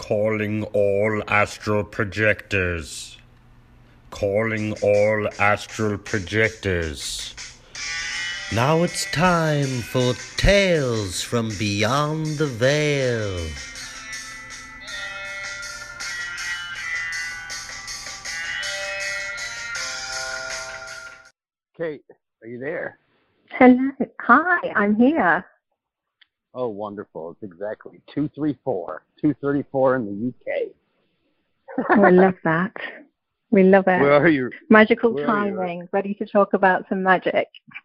Calling all astral projectors. Calling all astral projectors. Now it's time for Tales from Beyond the Veil. Kate, are you there? Hello. Hi, I'm here. Oh, wonderful. It's exactly 234 in the UK. Oh, I love that. We love it. Where are you? Magical Where timing. Ready to talk about some magic.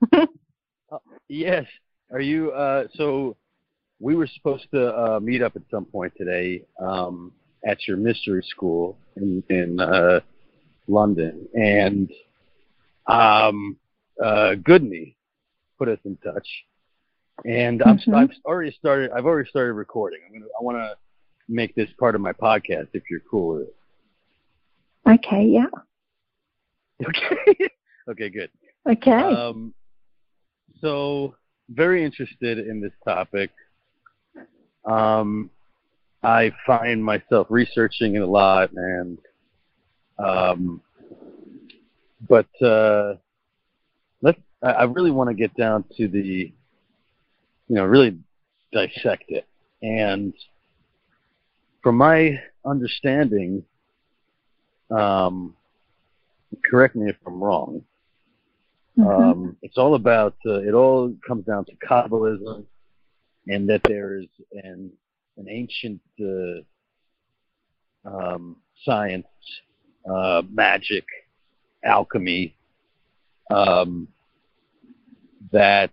Yes. Are you, so we were supposed to meet up at some point today at your mystery school in London. And Goodney put us in touch. And I've already started recording. I want to make this part of my podcast if you're cool with it. Okay, yeah. Okay. Okay, good. Okay. So very interested in this topic. I find myself researching it a lot, and I really want to get down to the, really dissect it. And from my understanding, correct me if I'm wrong, it's all about, it all comes down to Kabbalism, and that there's an ancient science, magic, alchemy, that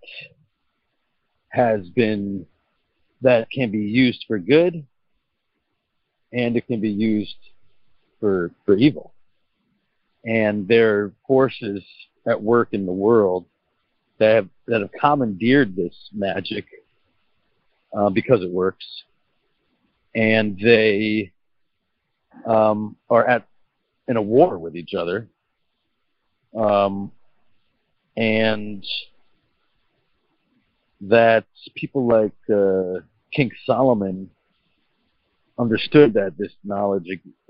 can be used for good, and it can be used for evil. And there are forces at work in the world that have commandeered this magic because it works, and they are in a war with each other, and that people like King Solomon understood that this knowledge,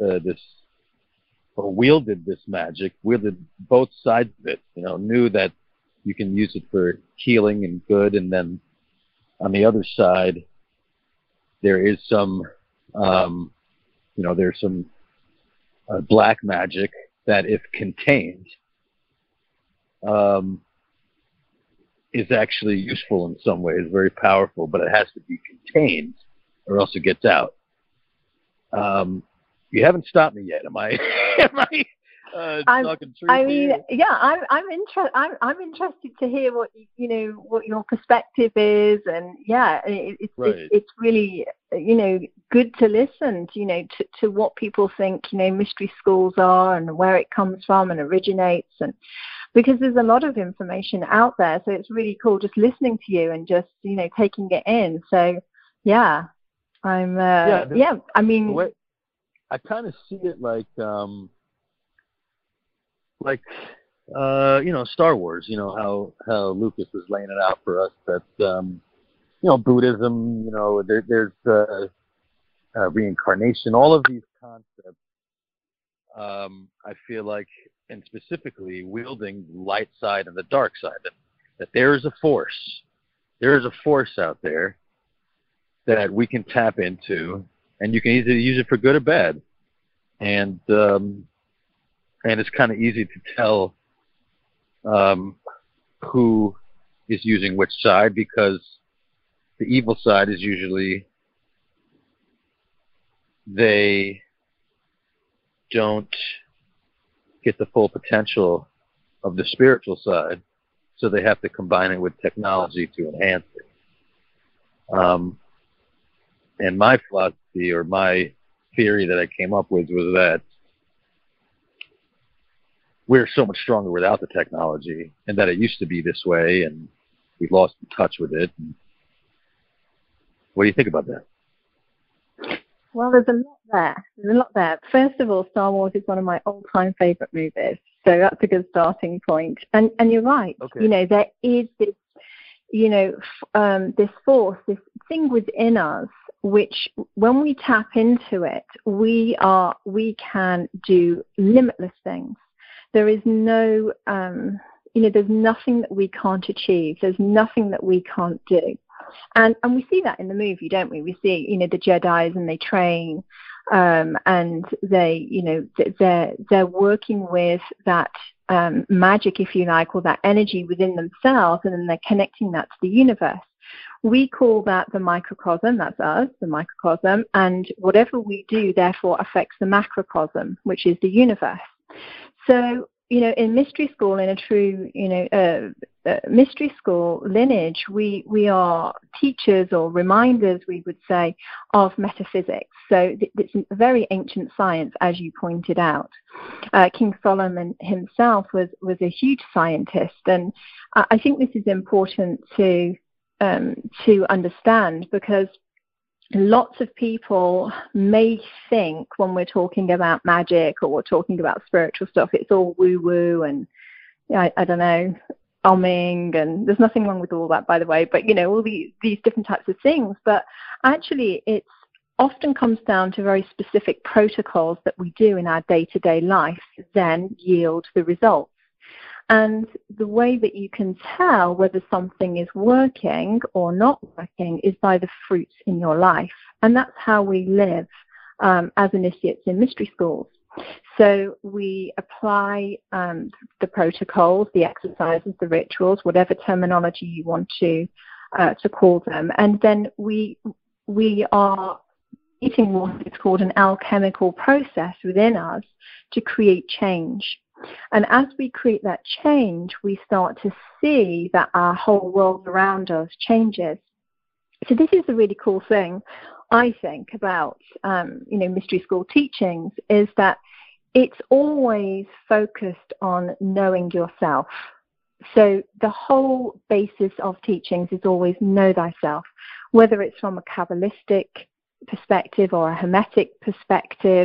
wielded this magic, wielded both sides of it, knew that you can use it for healing and good, and then on the other side, there is some, there's some black magic that, if contained, is actually useful in some ways, very powerful, but it has to be contained or else it gets out. You haven't stopped me yet, am I? Talking truth? I mean, yeah, I'm interested to hear what what your perspective is, and yeah, it's really good to listen to what people think mystery schools are and where it comes from and originates, and because there's a lot of information out there, so it's really cool just listening to you and just taking it in. So yeah, I mean, I kind of see it like Star Wars, how Lucas was laying it out for us, that Buddhism, there's reincarnation, all of these concepts, I feel like, and specifically wielding the light side and the dark side, that there is a force out there that we can tap into, and you can either use it for good or bad, and it's kind of easy to tell who is using which side, because the evil side is usually, they don't get the full potential of the spiritual side, so they have to combine it with technology to enhance it. And my philosophy, or my theory that I came up with, was that we're so much stronger without the technology, and that it used to be this way, and we've lost touch with it. What do you think about that? Well, there's a lot there. First of all, Star Wars is one of my all-time favorite movies, so that's a good starting point. And you're right. Okay. There is this, this force, this thing within us which when we tap into it, we can do limitless things. There is no, there's nothing that we can't achieve. There's nothing that we can't do. And we see that in the movie, don't we? We see, the Jedis, and they train, and they, they're working with that magic, if you like, or that energy within themselves, and then they're connecting that to the universe. We call that the microcosm. That's us, the microcosm. And whatever we do, therefore, affects the macrocosm, which is the universe. So, in mystery school, in a true, mystery school lineage, we are teachers or reminders, we would say, of metaphysics. So it's a very ancient science, as you pointed out. King Solomon himself was a huge scientist, and I think this is important to understand, because lots of people may think when we're talking about magic or we're talking about spiritual stuff, it's all woo-woo and, I don't know, umming, and there's nothing wrong with all that, by the way, but, all these different types of things. But actually, it often comes down to very specific protocols that we do in our day-to-day life that then yield the results. And the way that you can tell whether something is working or not working is by the fruits in your life. And that's how we live as initiates in mystery schools. So we apply the protocols, the exercises, the rituals, whatever terminology you want to call them. And then we are creating what is called an alchemical process within us to create change. And as we create that change, we start to see that our whole world around us changes. So this is a really cool thing, I think, about mystery school teachings, is that it's always focused on knowing yourself. So the whole basis of teachings is always know thyself, whether it's from a Kabbalistic perspective or a Hermetic perspective,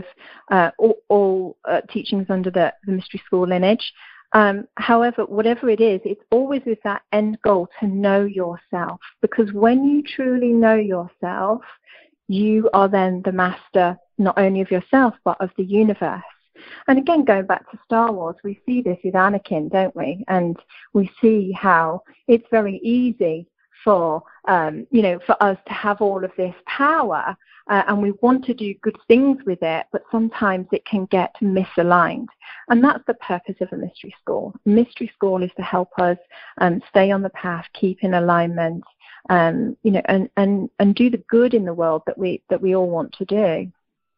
all teachings under the mystery school lineage. However, whatever it is, it's always with that end goal to know yourself, because when you truly know yourself, you are then the master not only of yourself but of the universe. And again, going back to Star Wars, we see this with Anakin, don't we? And we see how it's very easy for us to have all of this power, and we want to do good things with it, but sometimes it can get misaligned. And that's the purpose of a mystery school. Mystery school is to help us stay on the path, keep in alignment, and do the good in the world that we all want to do.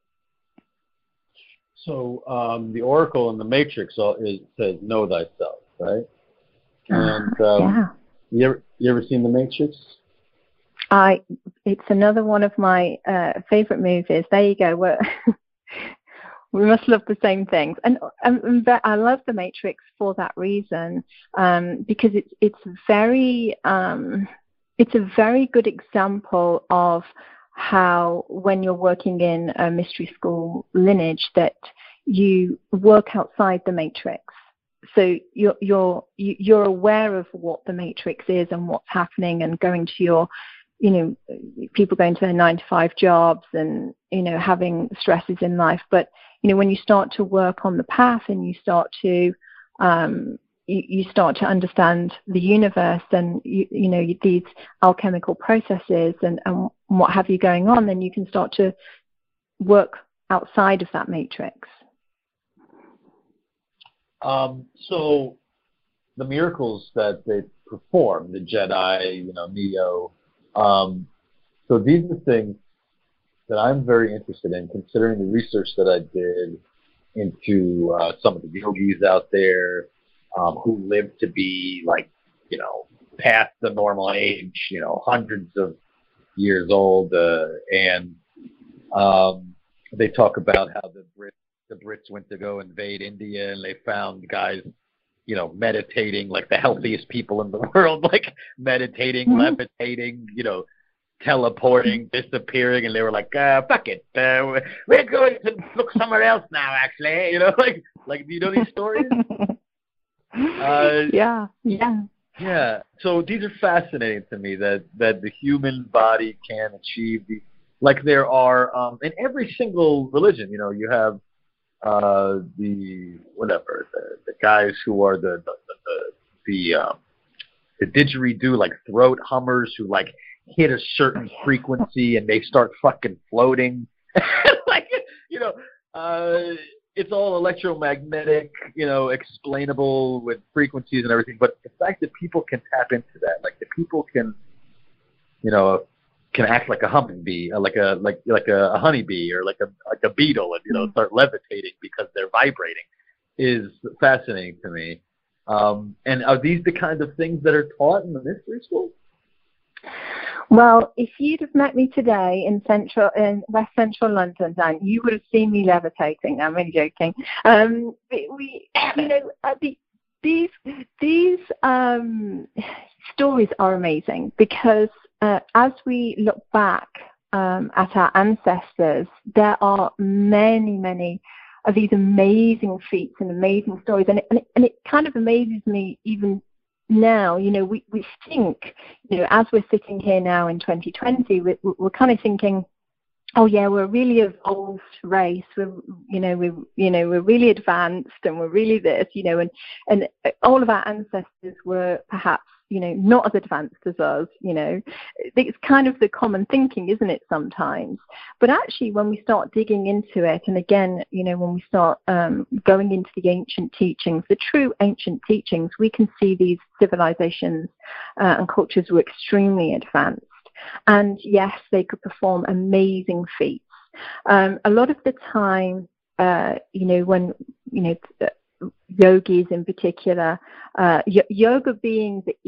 So the Oracle in the Matrix says know thyself, right? And yeah. You ever seen The Matrix? It's another one of my favorite movies. There you go. We must love the same things, and I love The Matrix for that reason, because it's a very good example of how, when you're working in a mystery school lineage, that you work outside the matrix. So you're aware of what the matrix is and what's happening, and going to your, people going to their 9-to-5 jobs and, having stresses in life. But, when you start to work on the path and you start to understand the universe and, these alchemical processes and what have you going on, then you can start to work outside of that matrix. So the miracles that they perform, the Jedi, Neo, so these are things that I'm very interested in, considering the research that I did into some of the yogis out there who live to be past the normal age, hundreds of years old, and they talk about how the Brits went to go invade India, and they found guys, meditating, like the healthiest people in the world, like meditating, levitating, teleporting, disappearing, and they were like, fuck it, we're going to look somewhere else now, actually, like these stories? Yeah. So these are fascinating to me, that the human body can achieve like there are in every single religion. You know, you have the guys who are the didgeridoo, like throat hummers, who like hit a certain frequency and they start fucking floating. Like, you know, it's all electromagnetic, you know, explainable with frequencies and everything. But the fact that people can tap into that, like the people can, you know, can act like a hummingbee, like a honeybee, or like a beetle, and, you know, start levitating because they're vibrating, is fascinating to me. And are these the kinds of things that are taught in the mystery school? Well, if you'd have met me today in West Central London, Dan, you would have seen me levitating. No, I'm really joking. These stories are amazing because as we look back at our ancestors, there are many, many of these amazing feats and amazing stories, and it kind of amazes me even now. You know, we think, you know, as we're sitting here now in 2020, we're kind of thinking, oh yeah, we're a really evolved race. We're really advanced, and we're really this, you know, and all of our ancestors were perhaps, you know, not as advanced as us, you know. It's kind of the common thinking, isn't it, sometimes? But actually, when we start digging into it, and again, you know, when we start going into the ancient teachings, the true ancient teachings, we can see these civilizations and cultures were extremely advanced. And yes, they could perform amazing feats. A lot of the time, you know, when, you know, yogis in particular, yoga being the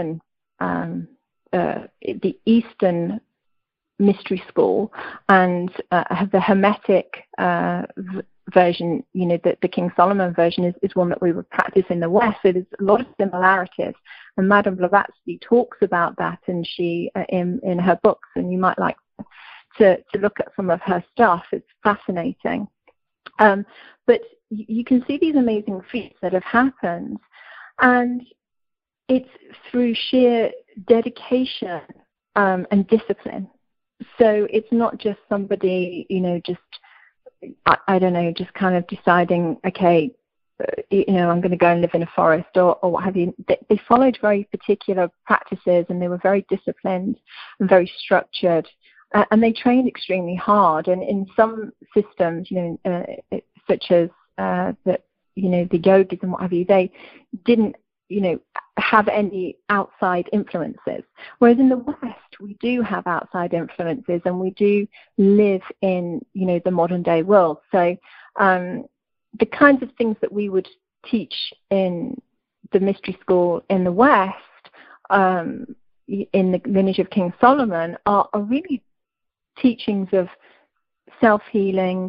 Eastern mystery school, and the Hermetic version, you know, the King Solomon version is one that we would practice in the West. So there's a lot of similarities, and Madame Blavatsky talks about that, and she in her books, and you might like to look at some of her stuff. It's fascinating. But you can see these amazing feats that have happened, and it's through sheer dedication and discipline. So it's not just somebody, you know, just, I don't know, just kind of deciding, okay, you know, I'm going to go and live in a forest or what have you. They followed very particular practices, and they were very disciplined and very structured, and they trained extremely hard. And in some systems, you know, such as you know, the yogis and what have you, they didn't, you know, have any outside influences. Whereas in the West, we do have outside influences, and we do live in, you know, the modern day world. So the kinds of things that we would teach in the mystery school in the West, in the lineage of King Solomon, are really teachings of self-healing,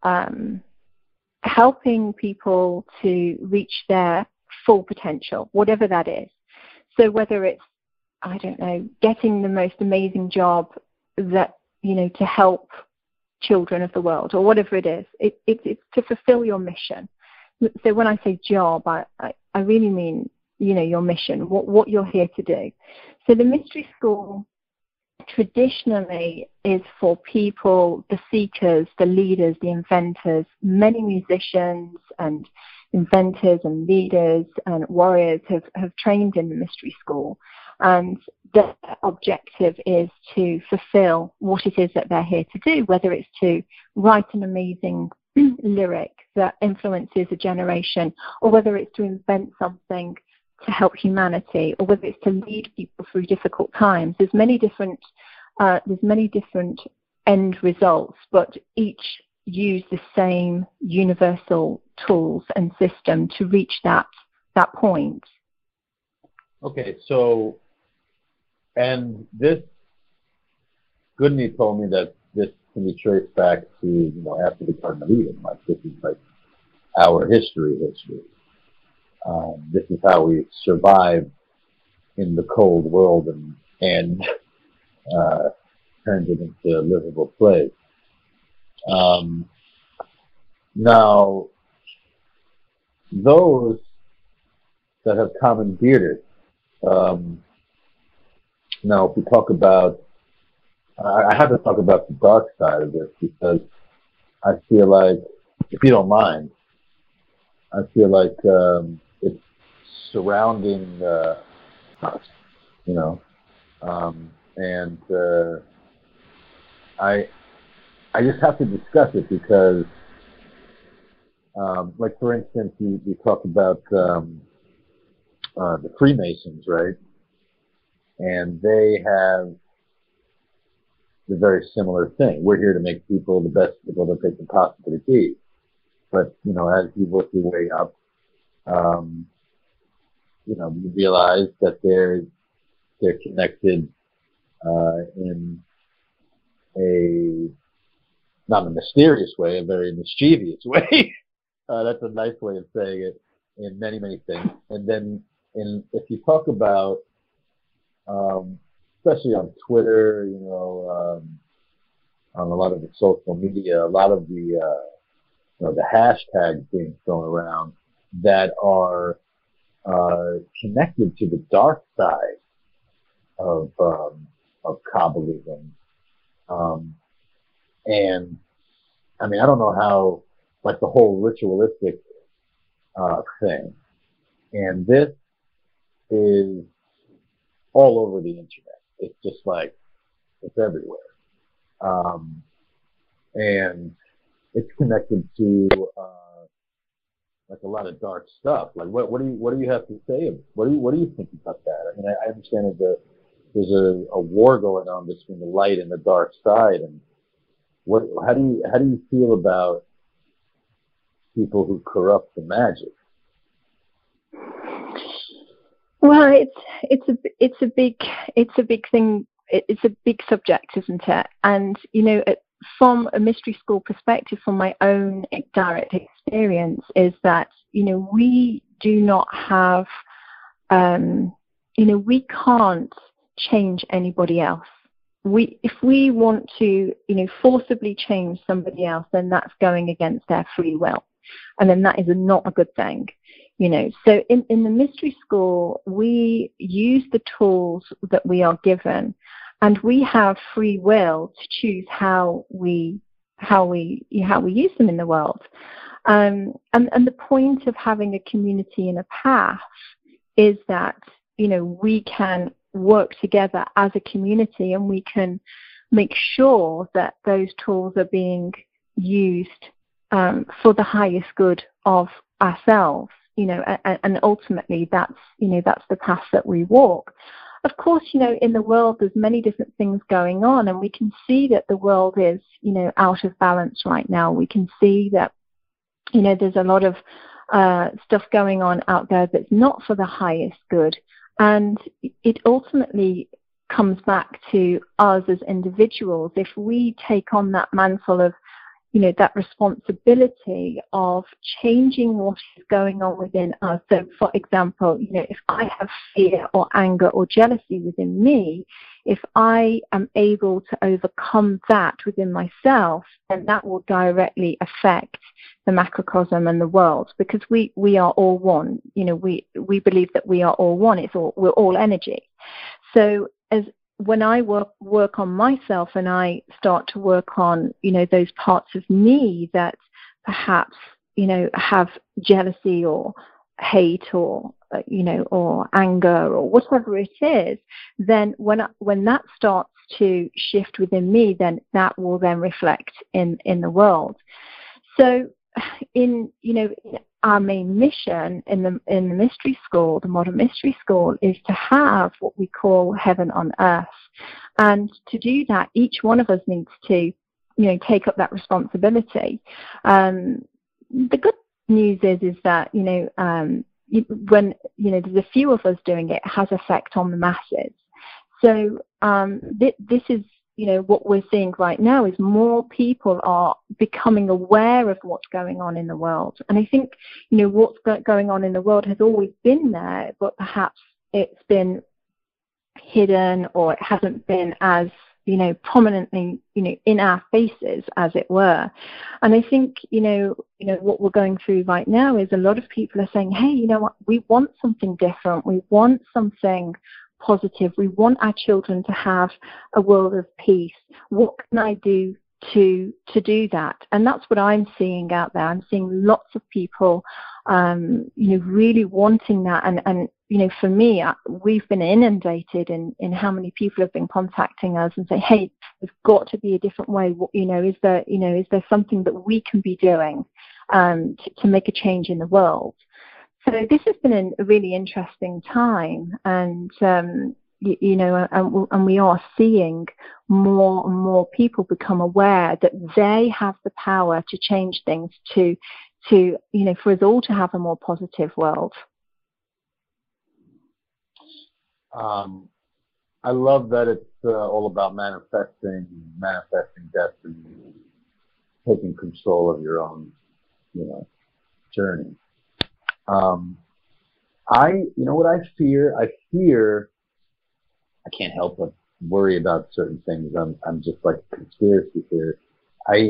helping people to reach their full potential, whatever that is. So whether it's, I don't know, getting the most amazing job that, you know, to help children of the world, or whatever it is, it's to fulfill your mission. So when I say job, I really mean, you know, your mission, what you're here to do. So the mystery school traditionally is for people, the seekers, the leaders, the inventors. Many musicians and inventors and leaders and warriors have trained in the mystery school, and their objective is to fulfill what it is that they're here to do, whether it's to write an amazing lyric that influences a generation, or whether it's to invent something to help humanity, or whether it's to lead people through difficult times. There's many different end results, but each use the same universal tools and system to reach that point. Okay, so, and this, Goodney told me that this can be traced back to, you know, after the Garden of Eden. Like, this is like our history. This is how we survived in the cold world and turned it into a livable place. Now, those that have commandeered it, now if we talk about I have to talk about the dark side of this because I feel like, if you don't mind, I feel like it's surrounding us, you know, and I I just have to discuss it because, like for instance, you talk about the Freemasons, right? And they have the very similar thing. We're here to make people the best people that they can possibly be. But, as you work your way up, you realize that they're connected in a, not in a mysterious way, a very mischievous way. That's a nice way of saying it in many, many things. And then if you talk about, especially on Twitter, on a lot of the social media, a lot of the hashtags being thrown around that are connected to the dark side of Kabbalism. And I mean, I don't know how, like the whole ritualistic thing. And this is all over the internet. It's just like, it's everywhere. And it's connected to like a lot of dark stuff. Like, what do you have to say? What do you think about that? I mean, I understand that there's a war going on between the light and the dark side, and how do you feel about people who corrupt the magic? Well, it's a big thing. It's a big subject, isn't it? And from a mystery school perspective, from my own direct experience, is that we do not have, we can't change anybody else. If we want to, forcibly change somebody else, then that's going against their free will, and then that is not a good thing. So in the mystery school, we use the tools that we are given, and we have free will to choose how we use them in the world. And the point of having a community and a path is that we can work together as a community, and we can make sure that those tools are being used for the highest good of ourselves. And ultimately that's the path that we walk. Of course, in the world there's many different things going on, and we can see that the world is, out of balance right now. We can see that, there's a lot of stuff going on out there that's not for the highest good. And it ultimately comes back to us as individuals. If we take on that mantle of, that responsibility of changing what is going on within us. So, for example, if I have fear or anger or jealousy within me, if I am able to overcome that within myself, then that will directly affect the macrocosm and the world, because we are all one. We believe that we are all one. We're all energy. So when I work on myself, and I start to work on, those parts of me that perhaps, have jealousy or hate or, or anger or whatever it is, then when that starts to shift within me, then that will then reflect in the world. So in our main mission in the mystery school, the modern mystery school, is to have what we call heaven on earth. And to do that, each one of us needs to, take up that responsibility. The good news is that, when, there's a few of us doing it, it has effect on the masses. So this is, what we're seeing right now is more people are becoming aware of what's going on in the world. And I think, what's going on in the world has always been there, but perhaps it's been hidden, or it hasn't been as, prominently, in our faces, as it were. And I think, what we're going through right now is a lot of people are saying, hey, what, we want something different. We want something positive. We want our children to have a world of peace. What can I do to do that? And that's what I'm seeing out there. I'm seeing lots of people, really wanting that. And for me, we've been inundated in how many people have been contacting us and say, hey, there's got to be a different way. Is there something that we can be doing to make a change in the world? So this has been a really interesting time, and and we are seeing more and more people become aware that they have the power to change things, to for us all to have a more positive world. I love that it's all about manifesting destiny, taking control of your own, journey. What I fear? I can't help but worry about certain things. I'm just like a conspiracy theorist. I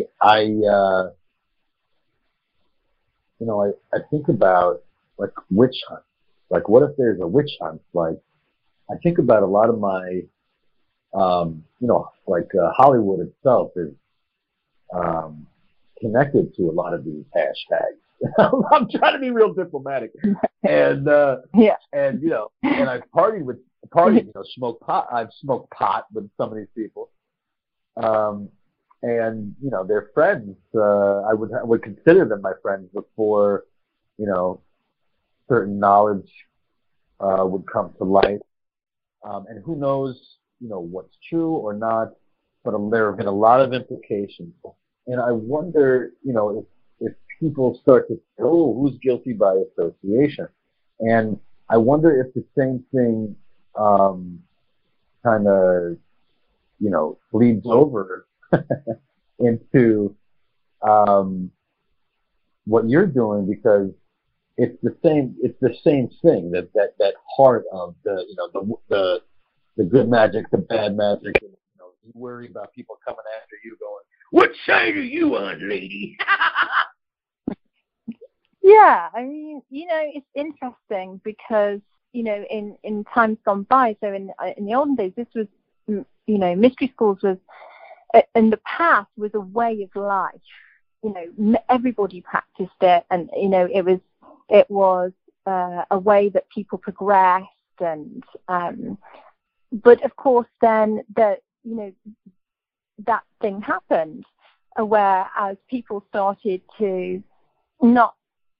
think about like witch hunts. Like, what if there's a witch hunt? Like, I think about a lot of my, Hollywood itself is connected to a lot of these hashtags. I'm trying to be real diplomatic, and I've partied, smoked pot. I've smoked pot with some of these people, and they're friends. I would consider them my friends before, certain knowledge would come to light, and who knows, what's true or not. But there have been a lot of implications, and I wonder, if people start to say, oh, who's guilty by association? And I wonder if the same thing kind of, bleeds over into what you're doing, because it's the same thing, that heart of the good magic, the bad magic. You worry about people coming after you going, what side are you on, lady? Yeah, I mean, it's interesting because, in times gone by, so in the olden days, this was, mystery schools was, in the past, was a way of life. Everybody practiced it, and, it was a way that people progressed, and, but of course then that thing happened, whereas people started to not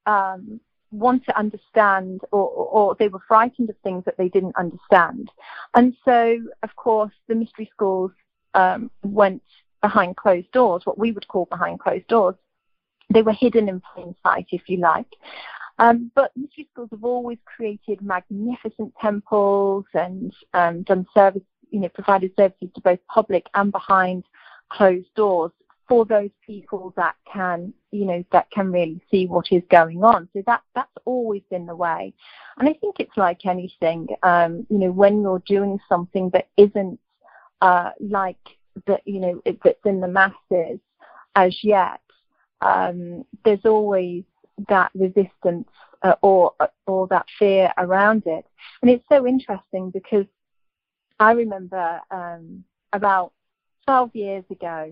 want to understand, or they were frightened of things that they didn't understand. And so, of course, the mystery schools went behind closed doors, what we would call behind closed doors. They were hidden in plain sight, if you like. But mystery schools have always created magnificent temples and done service, provided services to both public and behind closed doors for those people that can really see what is going on. So that's always been the way. And I think it's like anything, when you're doing something that isn't like that, that's in the masses as yet, there's always that resistance or that fear around it. And it's so interesting because I remember about 12 years ago,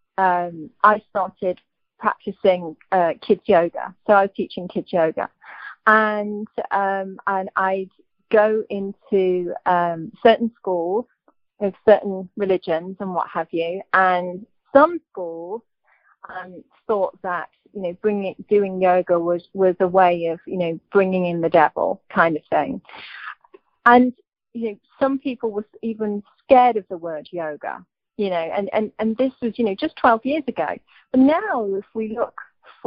I started practicing kids yoga. So I was teaching kids yoga, and I'd go into certain schools of certain religions and what have you, and some schools thought that doing yoga was a way of bringing in the devil kind of thing, and some people were even scared of the word yoga. And this was, just 12 years ago. But now, if we look,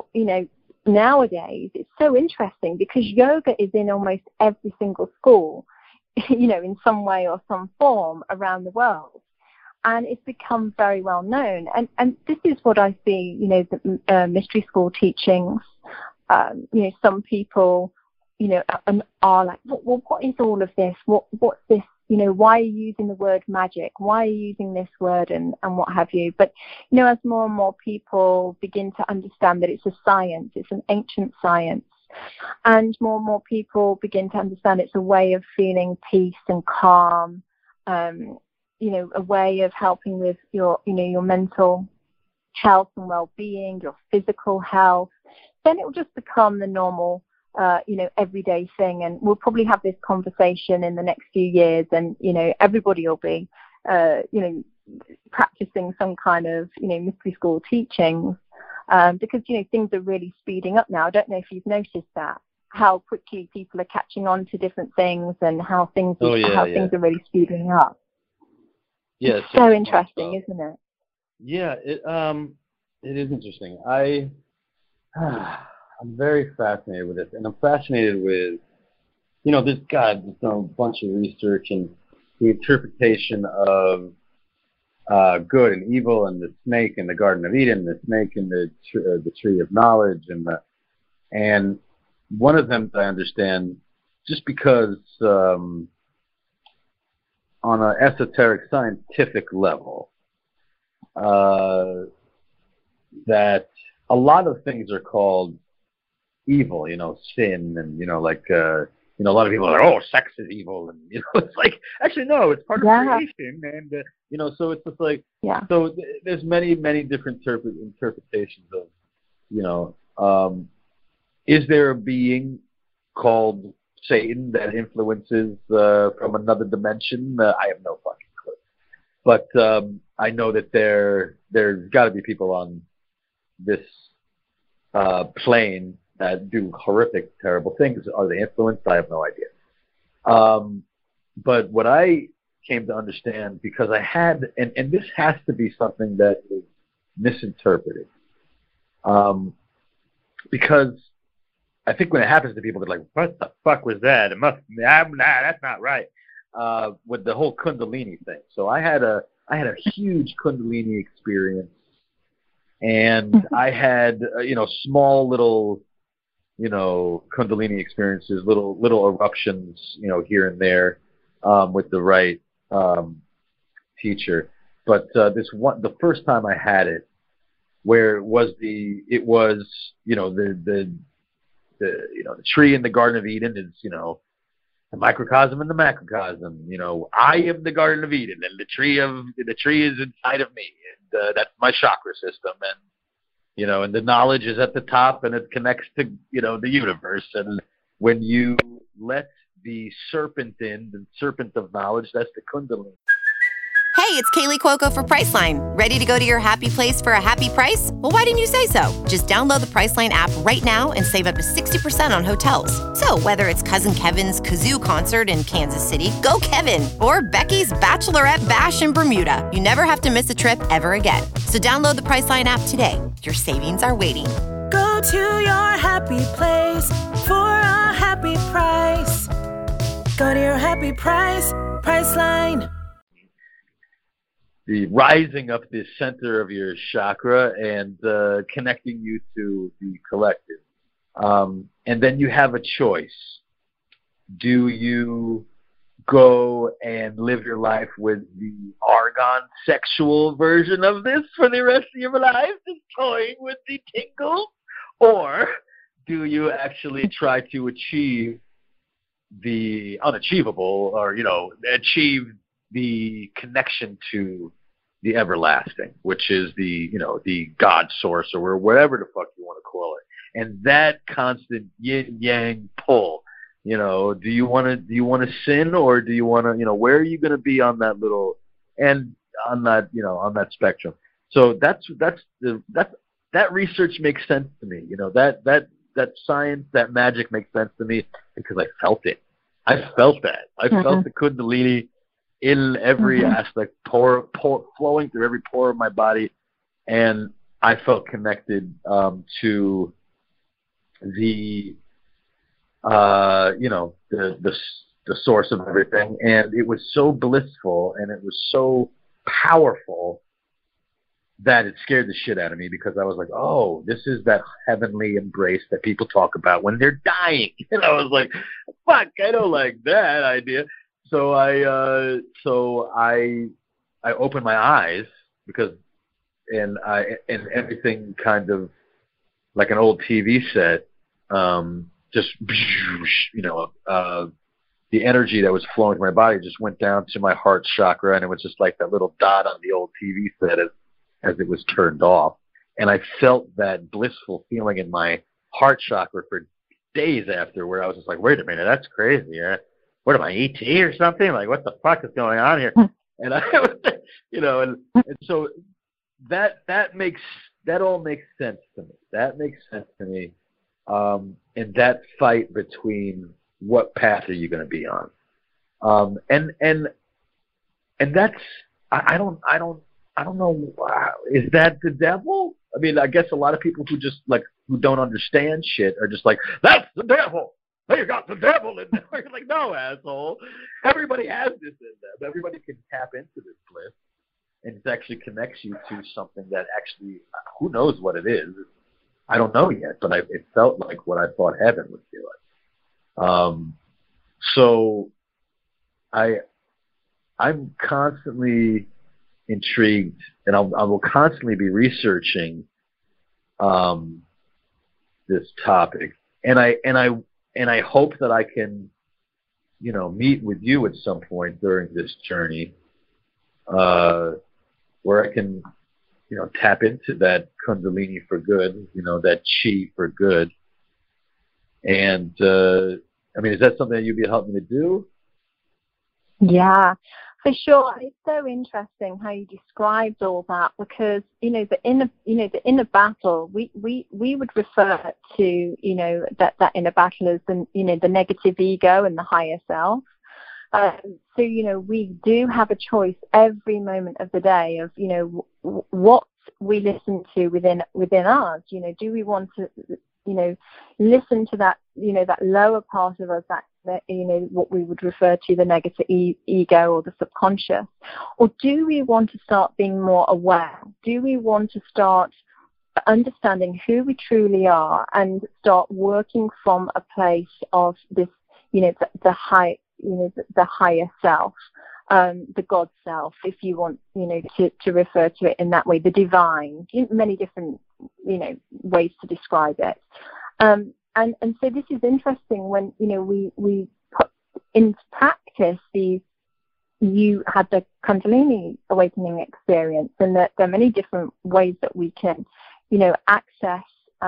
nowadays, it's so interesting because yoga is in almost every single school, in some way or some form around the world. And it's become very well known. And this is what I see, the mystery school teachings. Some people, are like, well, what is all of this? What's this? Why are you using the word magic? Why are you using this word and what have you? But, as more and more people begin to understand that it's a science, it's an ancient science, and more people begin to understand it's a way of feeling peace and calm, a way of helping with your mental health and well-being, your physical health, then it will just become the normal, everyday thing. And we'll probably have this conversation in the next few years, and, everybody will be, practicing some kind of, mystery school teachings, because, things are really speeding up now. I don't know if you've noticed that, how quickly people are catching on to different things, and how things are really speeding up. Yeah, it's so interesting, isn't it? Yeah, it is interesting. I'm very fascinated with this, and I'm fascinated with, this guy has done a bunch of research and the interpretation of good and evil, and the snake in the Garden of Eden, the snake in the tree of knowledge, and one of them I understand, just because on an esoteric scientific level, that a lot of things are called evil, sin, and a lot of people are like, oh, sex is evil, and it's like, actually no, it's part of creation, and so it's just like, so there's many different interpretations of, is there a being called Satan that influences from another dimension? I have no fucking clue, but I know that there's got to be people on this plane that do horrific, terrible things. Are they influenced? I have no idea. But what I came to understand, because I had, and this has to be something that is misinterpreted, because I think when it happens to people, they're like, what the fuck was that? That's not right. With the whole Kundalini thing. So I had a huge Kundalini experience, and I had, small little, Kundalini experiences, little eruptions, here and there, with the right teacher. But the first time I had it, where it was the tree in the Garden of Eden is, the microcosm and the macrocosm. I am the Garden of Eden, and the tree is inside of me, and that's my chakra system, and and the knowledge is at the top, and it connects to the universe. And when you let the serpent in, the serpent of knowledge, that's the Kundalini. Hey, it's Kaylee Cuoco for Priceline. Ready to go to your happy place for a happy price? Well, why didn't you say so? Just download the Priceline app right now and save up to 60% on hotels. So whether it's Cousin Kevin's Kazoo Concert in Kansas City, go Kevin, or Becky's Bachelorette Bash in Bermuda, you never have to miss a trip ever again. So download the Priceline app today. Your savings are waiting. Go to your happy place for a happy price. Go to your happy price, Priceline. The rising up the center of your chakra and connecting you to the collective. And then you have a choice. Do you go and live your life with the argon sexual version of this for the rest of your life, just toying with the tingle? Or do you actually try to achieve the unachievable, or, achieve the connection to the everlasting, which is the God source, or whatever the fuck you want to call it. And that constant yin yang pull, do you want to sin, or do you want to, where are you going to be on that little, and on that, on that spectrum? So that research makes sense to me. That science, that magic makes sense to me, because I felt it. I felt that. I felt the Kundalini in every aspect, flowing through every pore of my body, and I felt connected to the the source of everything, and it was so blissful and it was so powerful that it scared the shit out of me, because I was like, oh, this is that heavenly embrace that people talk about when they're dying. And I was like, fuck, I don't like that idea. So I opened my eyes, and everything kind of like an old TV set just, the energy that was flowing to my body just went down to my heart chakra, and it was just like that little dot on the old TV set as it was turned off. And I felt that blissful feeling in my heart chakra for days after, where I was just like, wait a minute, that's crazy. What am I, ET or something? Like, what the fuck is going on here? And I was, and so that all makes sense to me. That makes sense to me. And that fight between what path are you going to be on? And that's, I don't know. Is that the devil? I mean, I guess a lot of people who don't understand shit are just like, that's the devil. You got the devil in there. You're like, no, asshole. Everybody has this in them. Everybody can tap into this bliss, and it actually connects you to something that actually, who knows what it is. I don't know yet, but it felt like what I thought heaven would feel like. So I'm constantly intrigued, and I will constantly be researching this topic, and I hope that I can, meet with you at some point during this journey, where I can, tap into that Kundalini for good, that chi for good. And is that something that you'd be helping me to do? Yeah, for sure. It's so interesting how you described all that, because the inner battle, we would refer to that inner battle as the negative ego and the higher self. So we do have a choice every moment of the day of what we listen to within us. Do we want to listen to that that lower part of us, that what we would refer to the negative ego or the subconscious, or do we want to start being more aware? Do we want to start understanding who we truly are and start working from a place of this, the higher self, the God self, if you want, to refer to it in that way, the divine, many different, ways to describe it. And so this is interesting when, we put into practice these. You had the Kundalini awakening experience, and that there are many different ways that we can, access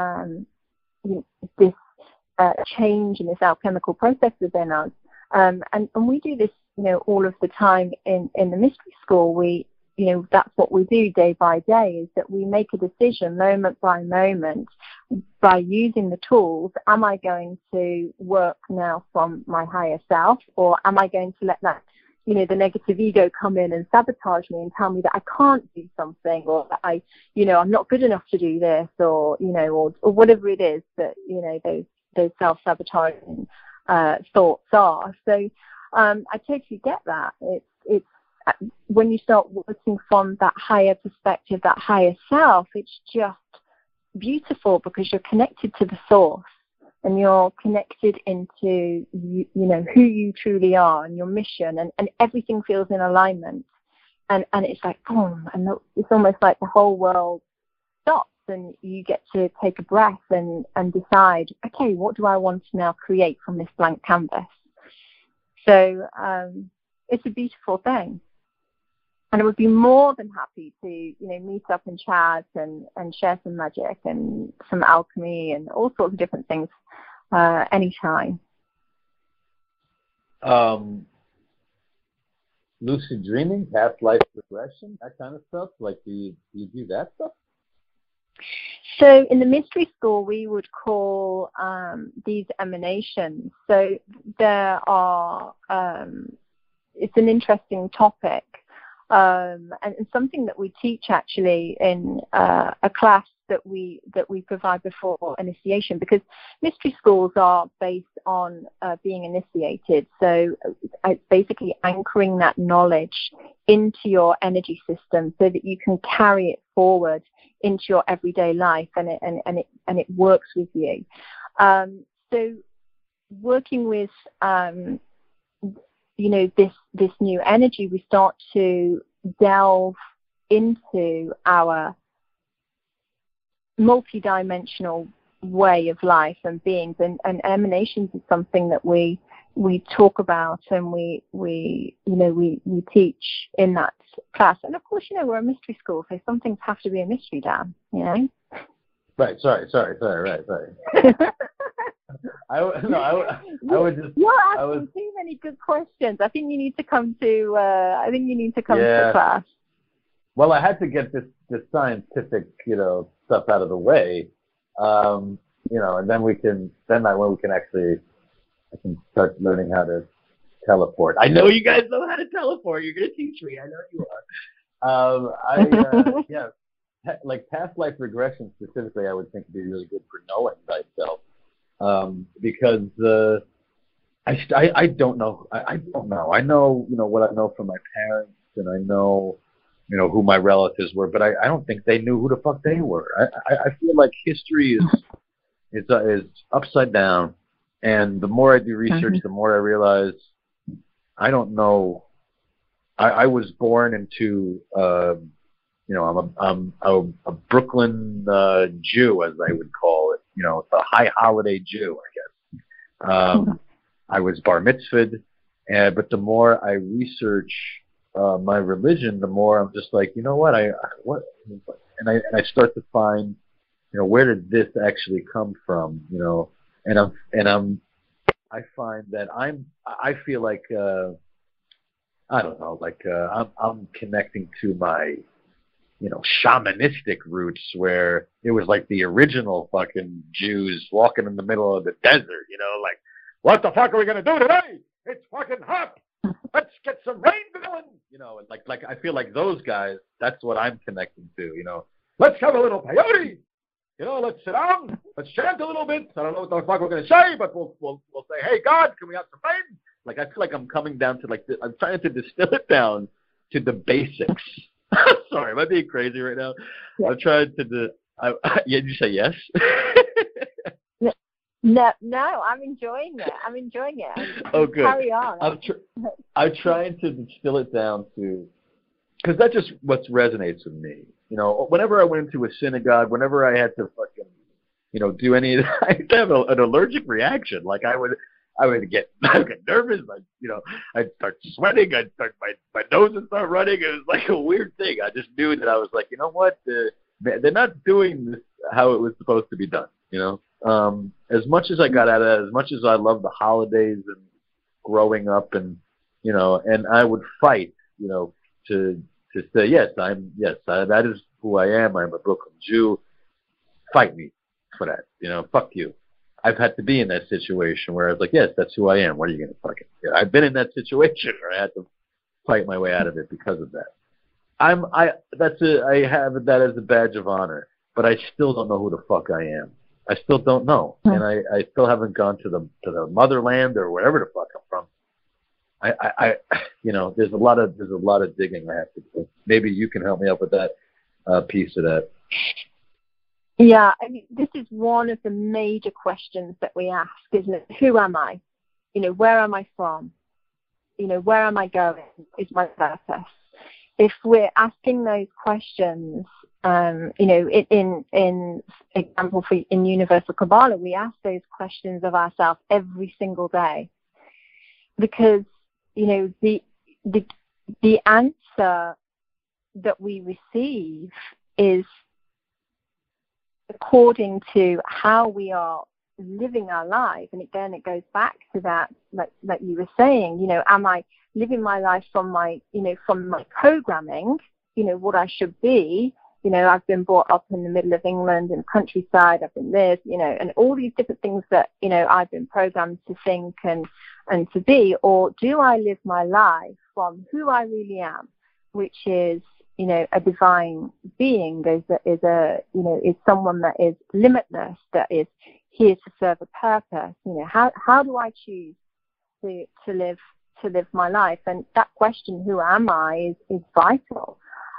this change in this alchemical process within us. And we do this, all of the time in the mystery school. We, that's what we do day by day, is that we make a decision moment by moment by using the tools. Am I going to work now from my higher self, or am I going to let that, the negative ego come in and sabotage me and tell me that I can't do something, or that I'm not good enough to do this, or, or whatever it is that, those self-sabotaging thoughts are. So I totally get that. It's when you start working from that higher perspective, that higher self, it's just beautiful, because you're connected to the source, and you're connected into who you truly are and your mission, and everything feels in alignment, and it's like boom, and it's almost like the whole world stops, and you get to take a breath and decide, okay, what do I want to now create from this blank canvas? So it's a beautiful thing. And I would be more than happy to, meet up and chat and share some magic and some alchemy and all sorts of different things anytime. Lucid dreaming, past life regression, that kind of stuff. Like, do you do that stuff? So in the mystery school, we would call these emanations. So there are, it's an interesting topic. And something that we teach actually in a class that we provide before initiation, because mystery schools are based on being initiated. So it's basically anchoring that knowledge into your energy system so that you can carry it forward into your everyday life, and it works with you. So working with this new energy, we start to delve into our multidimensional way of life and beings, and emanations is something that we talk about and we teach in that class. And of course, we're a mystery school, so some things have to be a mystery, Dan. Right. Sorry. Right. Sorry. I would just. You're asking too many good questions. I think you need to come to. To class. Well, I had to get this scientific, stuff out of the way, and then we can actually, I can start learning how to teleport. I know you guys know how to teleport. You're gonna teach me. I know you are. Like past life regression specifically, I would think would be really good for knowing thyself, because I don't know. I don't know. I know what I know from my parents, and I know who my relatives were, but I don't think they knew who the fuck they were. I feel like history is upside down, and the more I do research, the more I realize I don't know. I was born into I'm a Brooklyn Jew, as I would call it. It's a high holiday Jew, I guess. I was bar mitzvahed, but the more I research my religion, the more I'm just like, and I start to find, where did this actually come from, and I find that I feel like I don't know, like I'm connecting to my shamanistic roots, where it was like the original fucking Jews walking in the middle of the desert, like, what the fuck are we gonna do today? It's fucking hot. Let's get some rain going. Like I feel like those guys, that's what I'm connecting to, Let's have a little peyote. Let's sit down. Let's chant a little bit. I don't know what the fuck we're gonna say, but we'll say, hey God, can we have some rain? Like I feel like I'm coming down to I'm trying to distill it down to the basics. Sorry, am I being crazy right now? Yeah. I'm trying to did you say yes? No, I'm enjoying it. Oh, good. Carry on. I'm trying to distill it down to, because that's just what resonates with me. Whenever I went into a synagogue, whenever I had to fucking, do any of that, I have an allergic reaction. Like I would get nervous. I'd start sweating. My nose would start running. It was like a weird thing. I just knew that I was like, what? They're not doing this how it was supposed to be done. As much as I got out of that, as much as I love the holidays and growing up, and and I would fight, to say that is who I am. I'm a Brooklyn Jew. Fight me for that. Fuck you. I've had to be in that situation where I was like, yes, that's who I am. What are you going to fucking do? I've been in that situation where I had to fight my way out of it because of that. I have that as a badge of honor, but I still don't know who the fuck I am. I still don't know, and I still haven't gone to the motherland or wherever the fuck I'm from. There's a lot of digging I have to do. Maybe you can help me out with that piece of that. Yeah, this is one of the major questions that we ask, isn't it? Who am I? Where am I from? Where am I going? Is my purpose? If we're asking those questions, in example, in Universal Kabbalah, we ask those questions of ourselves every single day, because the answer that we receive is according to how we are living our life. And again, it goes back to that, like you were saying, am I living my life from my programming, what I should be? I've been brought up in the middle of England, in the countryside, I've been this, and all these different things that, I've been programmed to think and to be. Or do I live my life from who I really am, which is, a divine being, is someone that is limitless, that is here to serve a purpose. How do I choose to live my life? And that question, who am I, is vital,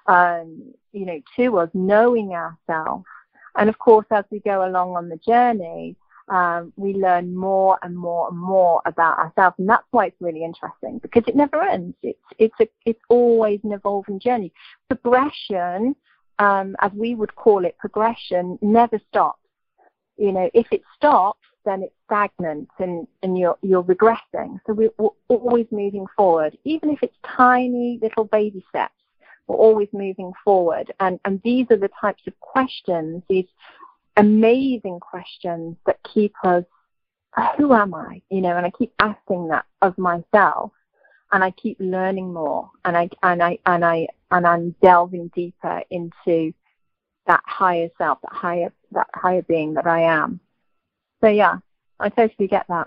to us, knowing ourselves. And of course, as we go along on the journey, we learn more and more and more about ourselves, and that's why it's really interesting, because it never ends. It's always an evolving journey. Progression, as we would call it, progression never stops. if it stops, then it's stagnant and you're regressing. So we're always moving forward, even if it's tiny little baby steps. We're always moving forward, and these are the types of questions, these amazing questions that keep us. Who am I? And I keep asking that of myself, and I keep learning more, and I'm delving deeper into that higher self, that higher being that I am. So yeah, I totally get that.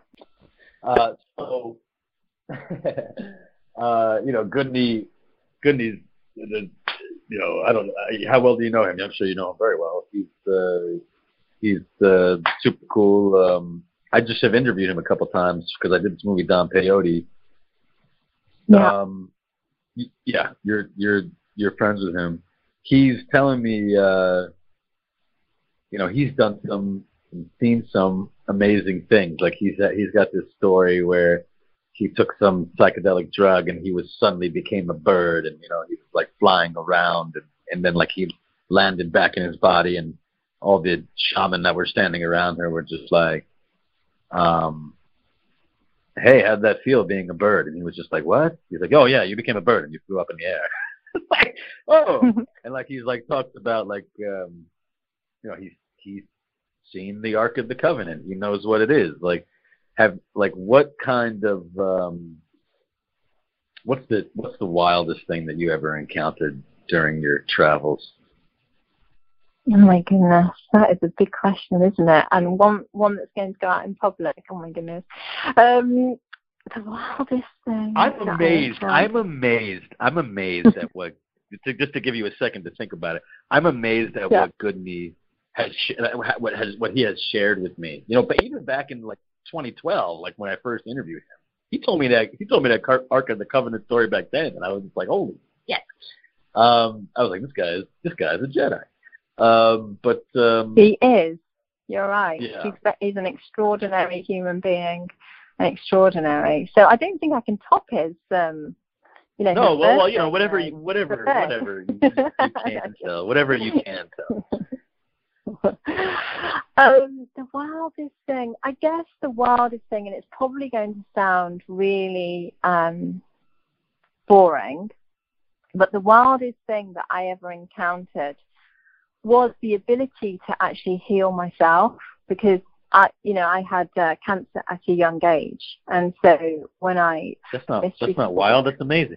Goodney's, I don't know, how well do you know him? I'm sure you know him very well. He's super cool. I just have interviewed him a couple times because I did this movie Don Peyote. Yeah. Yeah, you're friends with him. He's telling me, he's seen some amazing things. Like he's got this story where he took some psychedelic drug and he suddenly became a bird, and he was like flying around, and then like he landed back in his body, and all the shaman that were standing around her were just like, hey, how'd that feel being a bird? And he was just like, what? He's like, oh yeah, you became a bird and you flew up in the air. It's like, oh, and like he's like talked about like he's seen the Ark of the Covenant. He knows what it is. Like what kind of what's the wildest thing that you ever encountered during your travels? Oh my goodness, that is a big question, isn't it? And one that's going to go out in public. Oh my goodness. The wildest thing. I'm amazed at what. Just to give you a second to think about it, I'm amazed at what Goodney has what he has shared with me. But even back in like 2012, like when I first interviewed him, he told me that Ark of the Covenant story back then, and I was just like, holy yeah. I was like, this guy's a Jedi. But he is. You're right. Yeah. He's an extraordinary human being, extraudinary. So I don't think I can top his. No, well, whatever you can tell, whatever you can tell. The wildest thing, I guess the wildest thing, and it's probably going to sound really boring, but the wildest thing that I ever encountered was the ability to actually heal myself, because I had cancer at a young age, and so when that's not wild. That's amazing.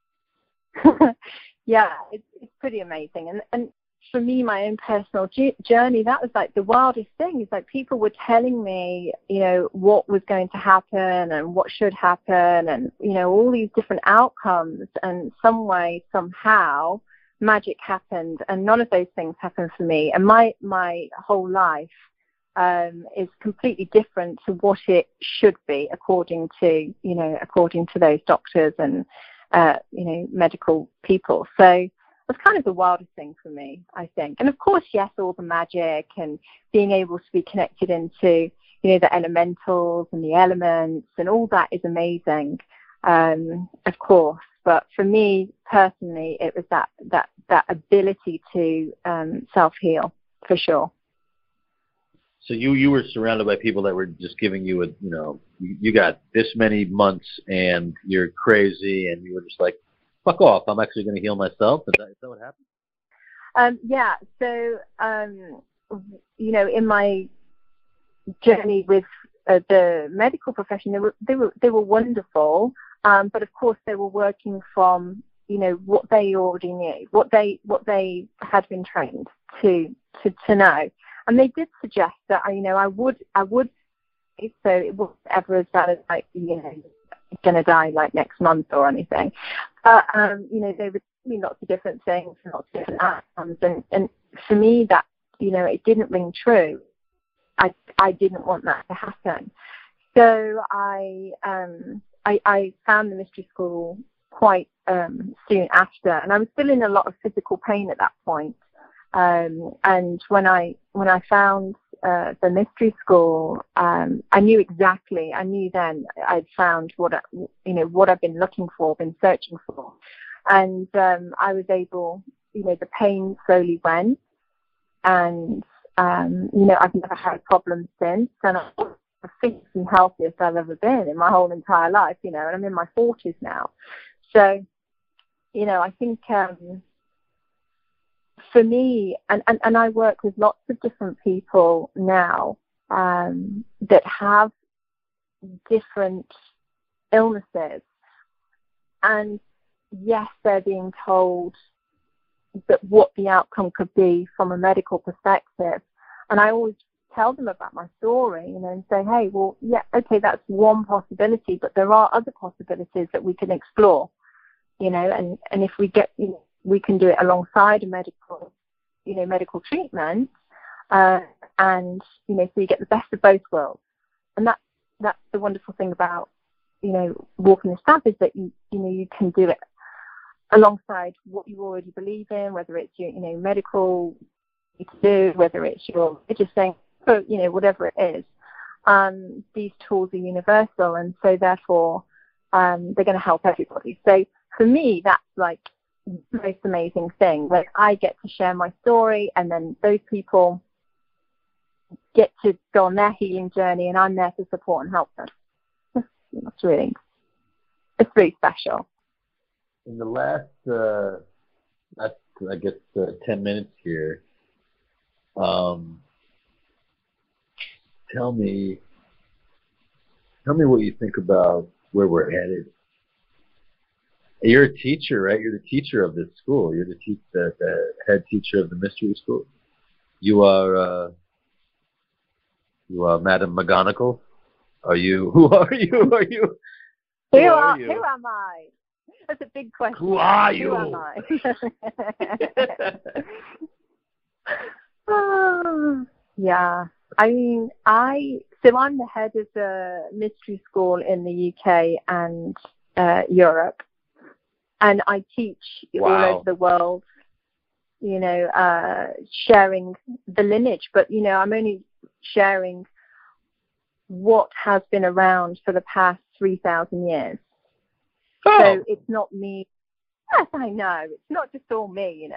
Yeah, it's pretty amazing, and for me, my own personal journey, that was like the wildest thing. Is like people were telling me, what was going to happen and what should happen, and all these different outcomes, and some way, somehow, magic happened, and none of those things happened for me. And my whole life is completely different to what it should be, according to those doctors and medical people. So it's kind of the wildest thing for me, I think. And of course, yes, all the magic and being able to be connected into the elementals and the elements and all that is amazing, of course. But for me personally, it was that ability to self-heal, for sure. So you were surrounded by people that were just giving you you got this many months and you're crazy, and you were just like, fuck off, I'm actually going to heal myself. Is that what happened? Yeah. So, in my journey with the medical profession, they were wonderful. But of course, they were working from what they already knew, what they had been trained to know, and they did suggest that I would. So it wasn't ever as bad as like going to die like next month or anything. But they would tell me lots of different things and lots of different outcomes, and for me that it didn't ring true. I didn't want that to happen. So I found the mystery school quite soon after, and I was still in a lot of physical pain at that point. And when I found the mystery school, I knew then I'd found what I've been looking for, been searching for, and I was able, the pain slowly went, and I've never had problems since, and I'm the fittest and healthiest I've ever been in my whole entire life, and I'm in my 40s now. So, I think for me, and I work with lots of different people now that have different illnesses, and yes, they're being told that what the outcome could be from a medical perspective. And I always tell them about my story, and say, hey, well, yeah, okay, that's one possibility, but there are other possibilities that we can explore, and if we get, we can do it alongside a medical treatment, and, so you get the best of both worlds. And that's the wonderful thing about, walking the staff, is that you can do it alongside what you already believe in, whether it's your, medical to do, whether it's your religious thing, whatever it is. These tools are universal, and so therefore they're going to help everybody. So for me, that's like the most amazing thing. Like, I get to share my story, and then those people get to go on their healing journey, and I'm there to support and help them. It's really special. In the last, I guess, 10 minutes here, tell me what you think about where we're headed. You're a teacher, right? You're the teacher of this school. You're the head teacher of the mystery school. You are Madam McGonagall. Are you? Who are you? Are you? Who am I? That's a big question. Who are you? Who am I? Yeah. I mean, I'm the head of the mystery school in the UK and Europe, and I teach all over the world, sharing the lineage. But, I'm only sharing what has been around for the past 3,000 years. Oh. So it's not me. Yes, I know. It's not just all me,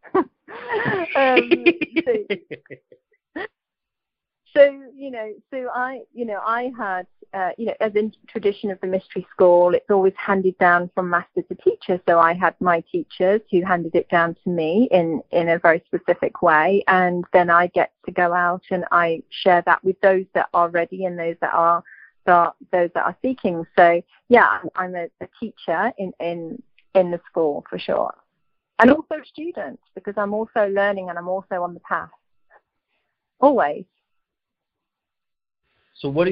So I had, as in tradition of the mystery school, it's always handed down from master to teacher. So I had my teachers who handed it down to me in a very specific way. And then I get to go out and I share that with those that are ready and those that are seeking. So yeah, I'm a teacher in the school for sure. And also students, because I'm also learning and I'm also on the path. Always. So well,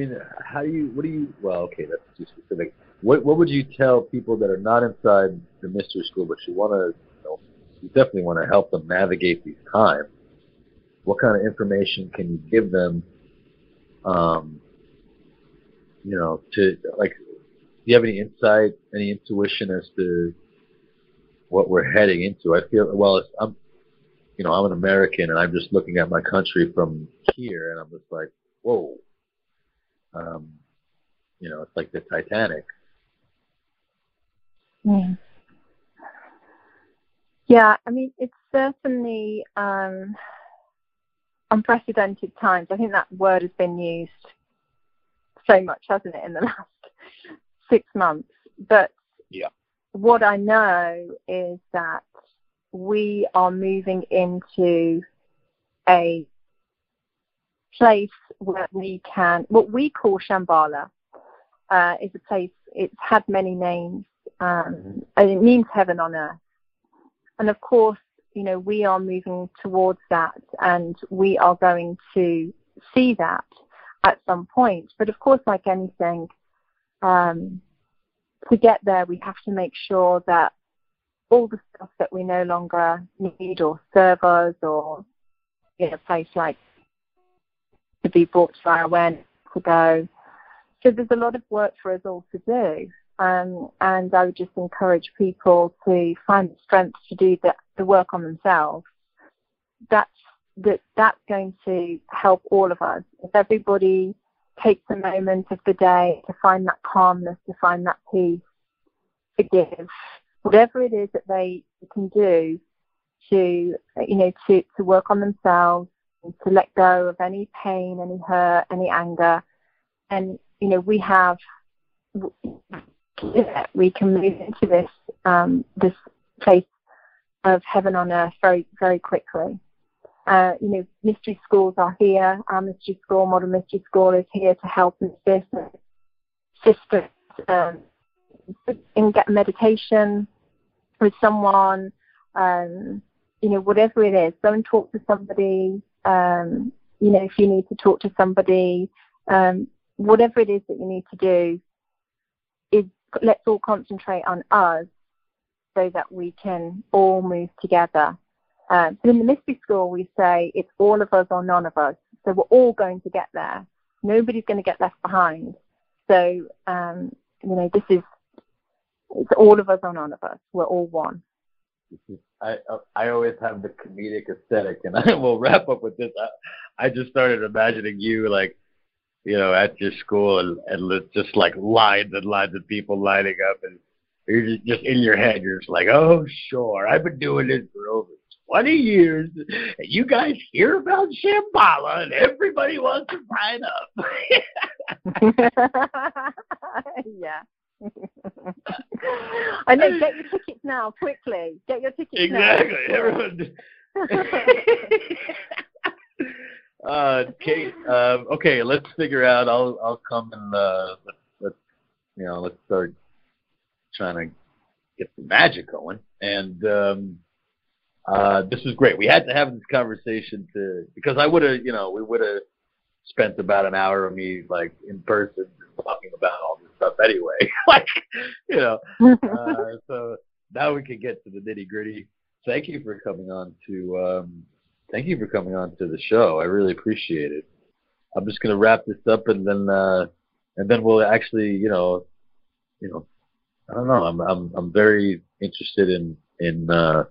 okay, that's too specific. What would you tell people that are not inside the mystery school, but you want to, you definitely want to help them navigate these times? What kind of information can you give them, to, like, do you have any insight, any intuition as to what we're heading into? I feel, I'm an American, and I'm just looking at my country from here, and I'm just like, whoa. It's like the Titanic. Yeah, I mean, it's certainly unprecedented times. I think that word has been used so much, hasn't it, in the last 6 months. But yeah, what I know is that we are moving into a place where we can, what we call Shambhala, is a place, it's had many names, and it means heaven on earth. And of course, we are moving towards that, and we are going to see that at some point. But of course, like anything, to get there, we have to make sure that all the stuff that we no longer need or serve us, or in a place like to be brought to our awareness to go. So there's a lot of work for us all to do. And I would just encourage people to find the strength to do the work on themselves. That's going to help all of us. If everybody takes a moment of the day to find that calmness, to find that peace, forgive, whatever it is that they can do to work on themselves, to let go of any pain, any hurt, any anger. And, we can move into this place of heaven on earth very, very quickly. Mystery schools are here. Our mystery school, Modern Mystery School, is here to help assist sisters and get meditation with someone, whatever it is. Go and talk to somebody, if you need to talk to somebody, whatever it is that you need to do, let's all concentrate on us so that we can all move together. But in the Mystery School, we say it's all of us or none of us. So we're all going to get there. Nobody's going to get left behind. So, it's all of us or none of us. We're all one. I always have the comedic aesthetic, and I will wrap up with this. I just started imagining you, like, at your school and just like lines and lines of people lining up, and you're just in your head, you're just like, oh, sure, I've been doing this for over 20 years, and you guys hear about Shambhala, and everybody wants to sign up. Yeah. I know, get your tickets now, quickly. Get your tickets exactly. now. Everyone. Kate, okay, let's figure out. I'll come and let's start trying to get the magic going. And this was great. We had to have this conversation because I would have, we would have spent about an hour of me like in person talking about all this stuff anyway. So now we can get to the nitty gritty. Thank you for coming on to. Thank you for coming on to the show. I really appreciate it. I'm just going to wrap this up, and then we'll actually, I don't know. I'm very interested in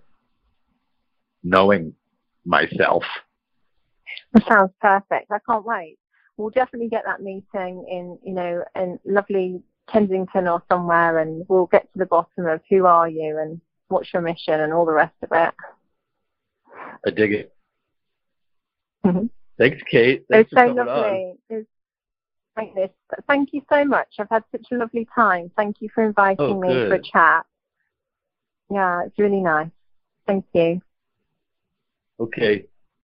knowing myself. That sounds perfect. I can't wait. We'll definitely get that meeting in lovely Kensington or somewhere, and we'll get to the bottom of who are you and what's your mission and all the rest of it. I dig it. Mm-hmm. Thanks, Kate. Thanks for coming lovely. On. Thank you so much. I've had such a lovely time. Thank you for inviting me for a chat. Yeah, it's really nice. Thank you. Okay.